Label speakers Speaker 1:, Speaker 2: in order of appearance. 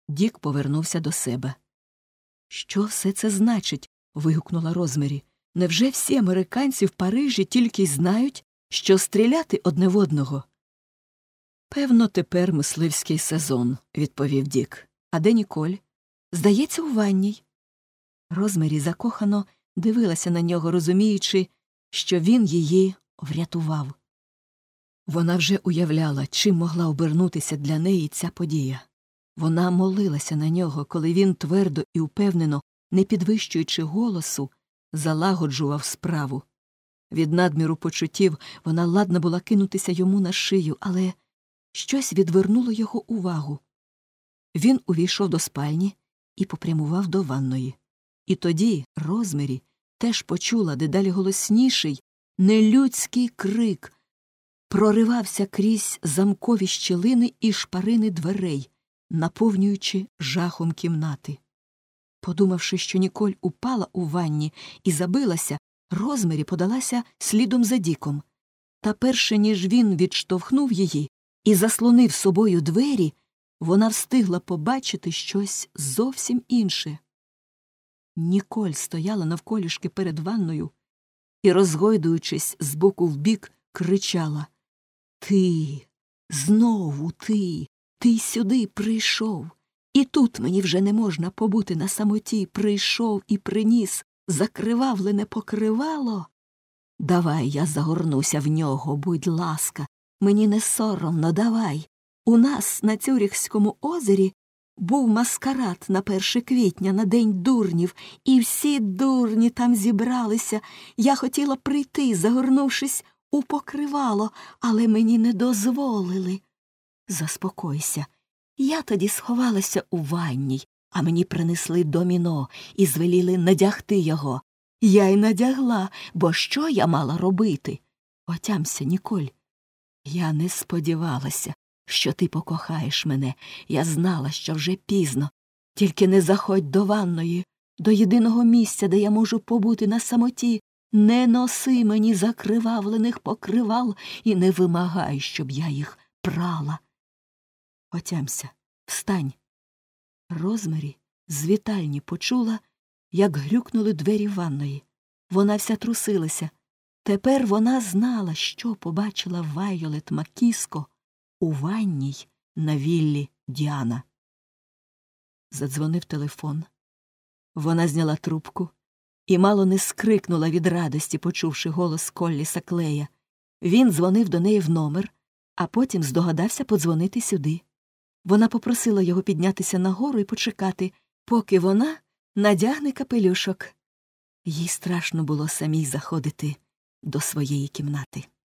Speaker 1: Дік повернувся до себе. «Що все це значить?» – вигукнула Розмері. «Невже всі американці в Парижі тільки й знають, що стріляти одне в одного?» «Певно, тепер мисливський сезон», – відповів Дік. «А де Ніколь?» «Здається, у ванній». Розмері закохано дивилася на нього, розуміючи, що він її врятував. Вона вже уявляла, чим могла обернутися для неї ця подія. Вона молилася на нього, коли він твердо і упевнено, не підвищуючи голосу, залагоджував справу. Від надміру почуттів вона ладна була кинутися йому на шию, але щось відвернуло його увагу. Він увійшов до спальні і попрямував до ванної. І тоді Розмері теж почула дедалі голосніший, нелюдський крик, проривався крізь замкові щілини і шпарини дверей, наповнюючи жахом кімнати. Подумавши, що Ніколь упала у ванні і забилася, Розмері подалася слідом за Діком. Та перше, ніж він відштовхнув її і заслонив собою двері, вона встигла побачити щось зовсім інше. Ніколь стояла навколішки перед ванною і, розгойдуючись з боку в бік, кричала: «Ти! Знову ти! Ти сюди прийшов! І тут мені вже не можна побути на самоті. Прийшов і приніс закривавлене покривало. Давай я загорнуся в нього, будь ласка, мені не соромно, давай. У нас на Цюрихському озері був маскарад на 1 квітня, на День дурнів, і всі дурні там зібралися. Я хотіла прийти, загорнувшись у покривало, але мені не дозволили. Заспокойся. Я тоді сховалася у ванній, а мені принесли доміно і звеліли надягти його. Я й надягла, бо що я мала робити? Отямся, Ніколь. Я не сподівалася, що ти покохаєш мене. Я знала, що вже пізно. Тільки не заходь до ванної, до єдиного місця, де я можу побути на самоті. Не носи мені закривавлених покривал і не вимагай, щоб я їх прала. Отямся, встань. Розмері з вітальні почула, як грюкнули двері ванної. Вона вся трусилася. Тепер вона знала, що побачила Вайолет Маккіско у ванній на віллі Діана. Задзвонив телефон. Вона зняла трубку і мало не скрикнула від радості, почувши голос Колліса Клея. Він дзвонив до неї в номер, а потім здогадався подзвонити сюди. Вона попросила його піднятися нагору і почекати, поки вона надягне капелюшок. Їй страшно було самій заходити до своєї кімнати.